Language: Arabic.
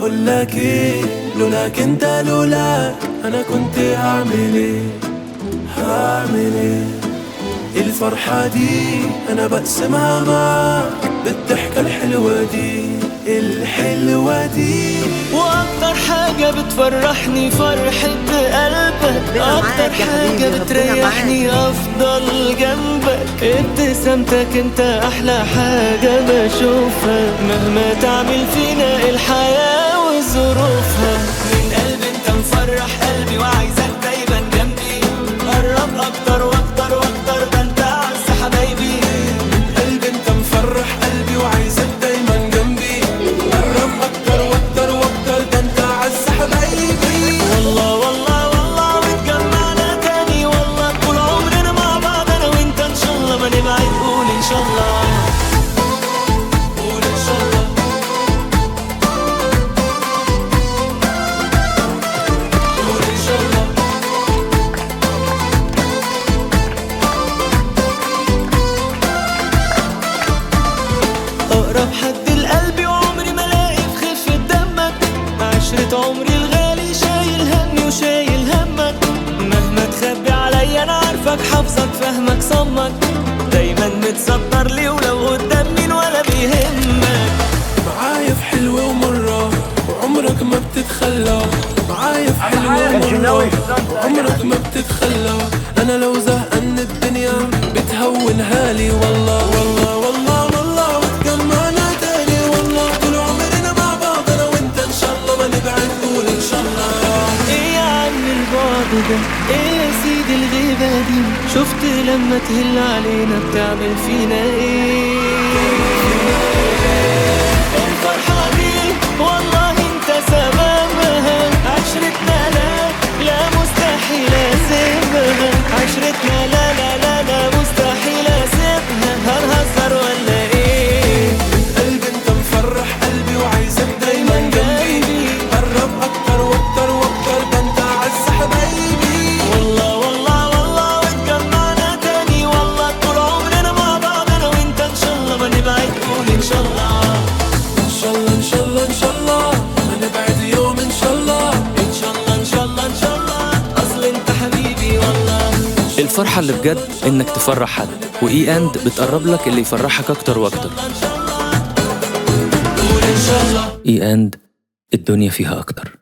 اقولك ايه، لولاك انت لولاك انا كنت هعمل ايه، هعمل ايه. الفرحة دي انا بقسمها معاك بالضحكة الحلوة دي، الحلوة دي. واكتر حاجة بتفرحني فرحة قلبك، اكتر حاجة بتريحني افضل جنبك. ابتسامتك انت احلى حاجة بشوفها، مهما تعمل فينا الحياة وظروفها. من قلبي انت مفرح قلبي وعايزك دايما جنبي، قرب اكتر واكتر واكتر، ده انت اعز حبايبي. من قلبي انت مفرح قلبي وعايزك دايما جنبي، قرب اكتر واكتر واكتر، ده انت اعز حبايبي. والله والله والله واتجمعنا تاني، والله طول عمرنا مع بعض انا وانت، ان شاء الله ما نبعد. قول ان شاء الله، قول ان شاء الله، قول ان شاء الله. اقرب حد لقلبي وعمري ما الاقي في خفة دمك، عشرة عمري الغالي شايل همي وشايل همك. مهما تخبي عليا انا عارفك حافظك فاهمك صمك، دايما متصدر لي ولو قدام مين ولا بيهمك. معايا في حلوة ومرة وعمرك ما بتتخلى، معايا في حلوة ومرة وعمرك ما بتتخلى. انا لو زهقان الدنيا بتهونها لي، والله والله والله والله واتجمعنا تاني. والله طول عمرنا مع بعض انا وانت، ان شاء الله ما نبعد. قول ان شاء الله. ايه يا عم البعد ده، ايه يا سيدي الغيبة دي، شفت لما تهل علينا بتعمل فينا ايه. الفرحة دي والله انت سببها، عشرتنا لا مستحيل اسيبها، عشرتنا لا مستحيل اسيبها. هنهزر ولا ايه؟ من قلبي انت مفرح قلبي وعايزك دايما جنبي، قرب اكتر واكتر واكتر، ده انت اعز حبايبي. والله والله والله واتجمعنا تاني، والله طول عمرنا مع بعض انا وانت، ان شاء الله ما نبعد. قول ان شاء الله، ان شاء الله ان شاء الله ان شاء الله ما نبعد يوم، ان شاء الله ان شاء الله ان شاء الله ان شاء الله، اصل انت حبيبي والله. الفرحة اللي بجد إنك تفرح حد، وإي أند بتقرب لك اللي يفرحك أكتر وأكتر. قول ان شاء الله. إي أند الدنيا فيها أكتر.